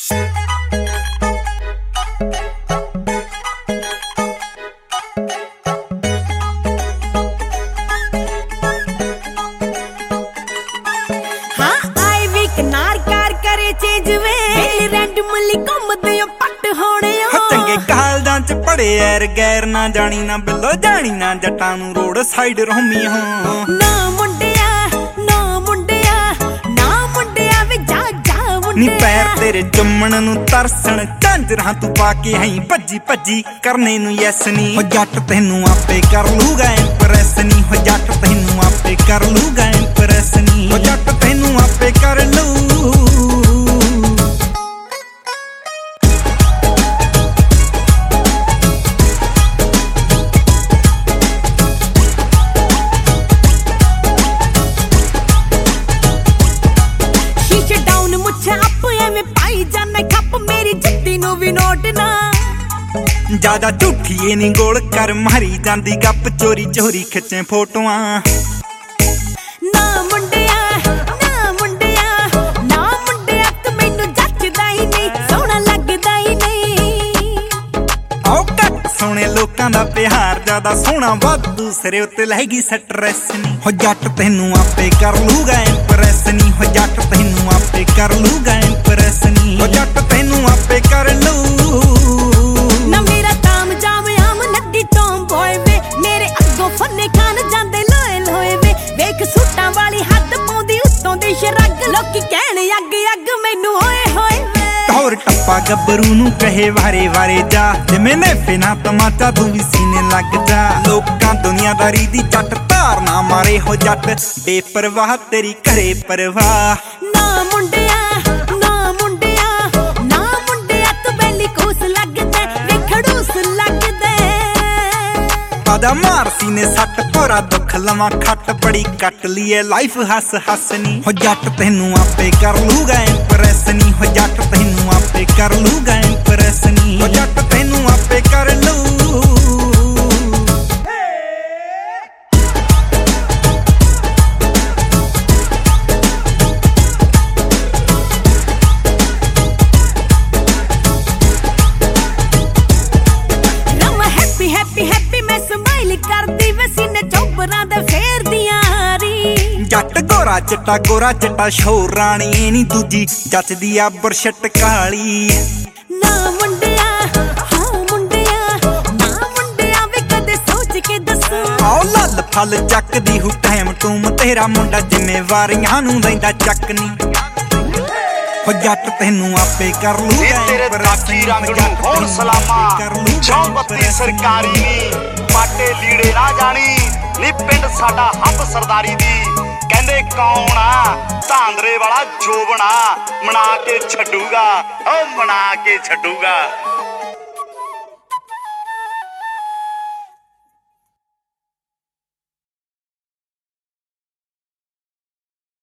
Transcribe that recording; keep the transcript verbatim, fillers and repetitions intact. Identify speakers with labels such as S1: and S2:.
S1: पड़े यार गैर ना जानी ना बिलो जानी ना जटां नूं रोड साइड रोमी हो
S2: ना मुंडिया ना मुंडिया ना मुंडिया वे जा जा मुंडिया नी
S1: पैर तेरे चुम्मण नूं तरसण झांजरां तू पाके हई भज्जी भज्जी करने नूं यस नी हो जट तैनूं आपे कर लूगा इंप्रेस नी हो जट तैनूं आपे कर लूगा इंप्रेस नी हो जट तैनूं आपे कर लू ज्यादा झूठीए नी गोल कर मारी जांदी गप चोरी चोरी खिचे फोटोआं
S2: ना मुंडिया ना मुंडिया ना मुंडिया तू मैनू जचदा ही नहीं सोहना लगदा ही नहीं
S1: आओ घट सोहणे लोकां दा प्यार ज्यादा सोहना वध दूसरे उत्ते लैगी स्ट्रेस नी हो जट तैनूं आपे कर लूगा इंप्रेस नी हो जट तैनूं आपे कर लूगा इंप्रेस नी हो जट तैनूं आपे कर लू
S2: ना मेरा ताम जाम आम नदी टॉम बॉय वे मेरे अगों फन्ने खान जांदे लोए लोए वे वेख सूटां वाली हद पाउंदी उत्तों दे शरग लोकी कहण अग अग मैनू होए होए वे
S1: टौर टप्पा गब्बरू नूं कहे वारे वारे जा जिवें ने फिना तमाचा तू भी सीने लग जा लोकां दुनियादारी दी जट धार ना मारे हो जट बेपरवाह तेरी करे परवाह
S2: ना मुंडिया ना मुंडिया ना मुंडिया तू बेली कोस लगदा वे खड़ूस लगदा
S1: आदा मार सीने सट पूरा दुख लवां खट बड़ी कट लिए लाइफ हस हस नी हो जट तैनूं आपे कर लूगा इंप्रेस नी हो जट तैनूं आपे कर लूगा इंप्रेस नी हो जट तैनूं आपे कर लू जट गोरा चिट्टा गोरा चिट्टा शोर राणी नी दूजी जचदी आ बुरशट काली
S2: ना मुंडिया हाँ मुंडिया ना मुंडिया वे कदे सोच के दसो
S1: आओ लल फल चकदी हूं टाइम टूम तेरा मुंडा जिम्मेवारियां नूं लैंदा चकनी हो जट तैनूं आपे कर लूगा
S3: तेरे दाती रंग नूं होण सलामा चौबत्ती सरकारी नी पाटे लीड़े ना जानी नी पिंड साडा हब सरदारी दी कहंदे कौन आ धांदरे वाला जोबना मना के छड्डूगा ओ मना के छड्डूगा।